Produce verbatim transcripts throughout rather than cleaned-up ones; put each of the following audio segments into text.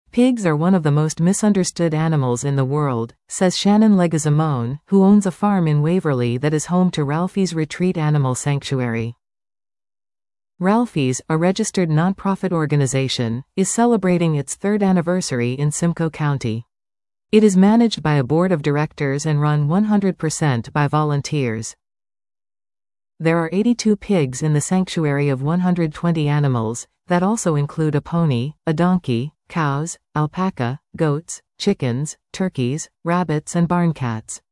Pigs are one of the most misunderstood animals in the world, says Shannon Leguizamon, who owns a farm in Waverly that is home to Ralphie's Retreat Animal Sanctuary. Ralphie's, a registered nonprofit organization, is celebrating its third anniversary in Simcoe County. It is managed by a board of directors and run one hundred percent by volunteers. There are eighty-two pigs in the sanctuary of one hundred twenty animals, that also include a pony, a donkey, cows, alpaca, goats, chickens, turkeys, rabbits and barn cats.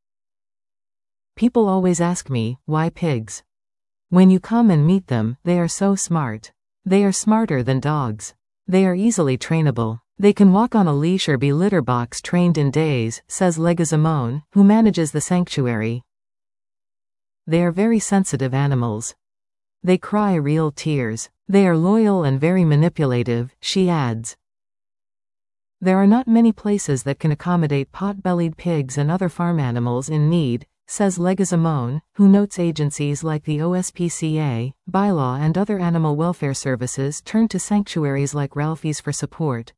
People always ask me, why pigs? When you come and meet them, they are so smart. They are smarter than dogs. They are easily trainable. They can walk on a leash or be litter box trained in days, says Leguizamon, who manages the sanctuary. They are very sensitive animals. They cry real tears. They are loyal and very manipulative, she adds. There are not many places that can accommodate pot-bellied pigs and other farm animals in need, says Leguizamon, who notes agencies like the O S P C A, Bylaw and other animal welfare services turn to sanctuaries like Ralphie's for support.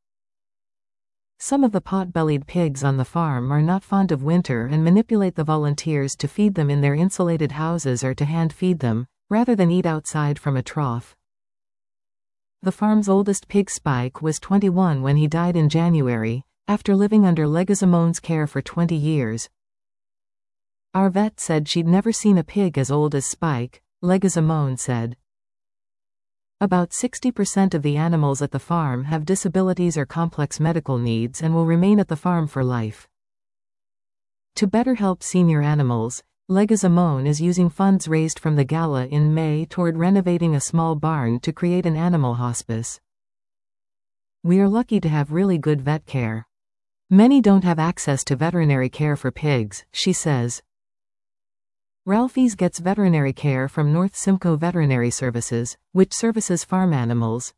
Some of the pot-bellied pigs on the farm are not fond of winter and manipulate the volunteers to feed them in their insulated houses or to hand feed them, rather than eat outside from a trough. The farm's oldest pig, Spike, was twenty-one when he died in January, after living under Leguizamon's care for twenty years. Our vet said she'd never seen a pig as old as Spike, Leguizamon said. About sixty percent of the animals at the farm have disabilities or complex medical needs and will remain at the farm for life. To better help senior animals, Leguizamon is using funds raised from the gala in May toward renovating a small barn to create an animal hospice. We are lucky to have really good vet care. Many don't have access to veterinary care for pigs, she says. Ralphie's gets veterinary care from North Simcoe Veterinary Services, which services farm animals.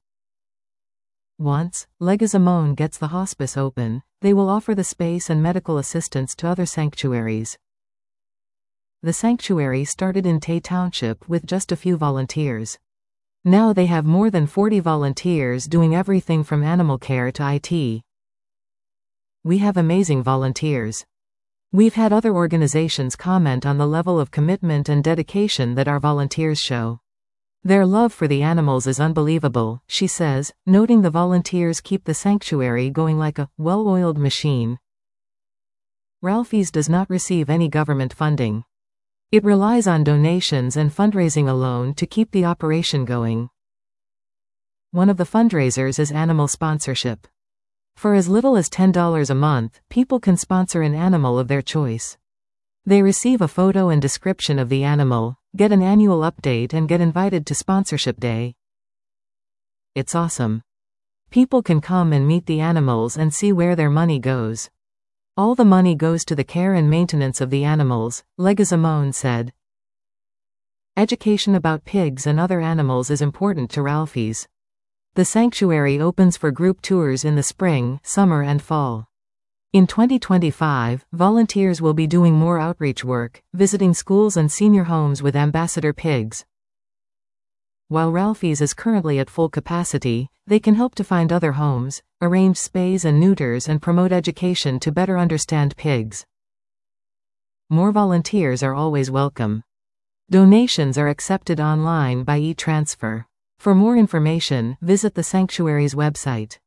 Once Leguizamon gets the hospice open, they will offer the space and medical assistance to other sanctuaries. The sanctuary started in Tay Township with just a few volunteers. Now they have more than forty volunteers doing everything from animal care to I T. We have amazing volunteers. We've had other organizations comment on the level of commitment and dedication that our volunteers show. Their love for the animals is unbelievable, she says, noting the volunteers keep the sanctuary going like a well-oiled machine. Ralphie's does not receive any government funding. It relies on donations and fundraising alone to keep the operation going. One of the fundraisers is animal sponsorship. For as little as ten dollars a month, people can sponsor an animal of their choice. They receive a photo and description of the animal, get an annual update and get invited to sponsorship day. It's awesome. People can come and meet the animals and see where their money goes. All the money goes to the care and maintenance of the animals, Leguizamon said. Education about pigs and other animals is important to Ralphie's. The sanctuary opens for group tours in the spring, summer and fall. In twenty twenty-five, volunteers will be doing more outreach work, visiting schools and senior homes with ambassador pigs. While Ralphie's is currently at full capacity, they can help to find other homes, arrange spays and neuters and promote education to better understand pigs. More volunteers are always welcome. Donations are accepted online by e-transfer. For more information, visit the sanctuary's website.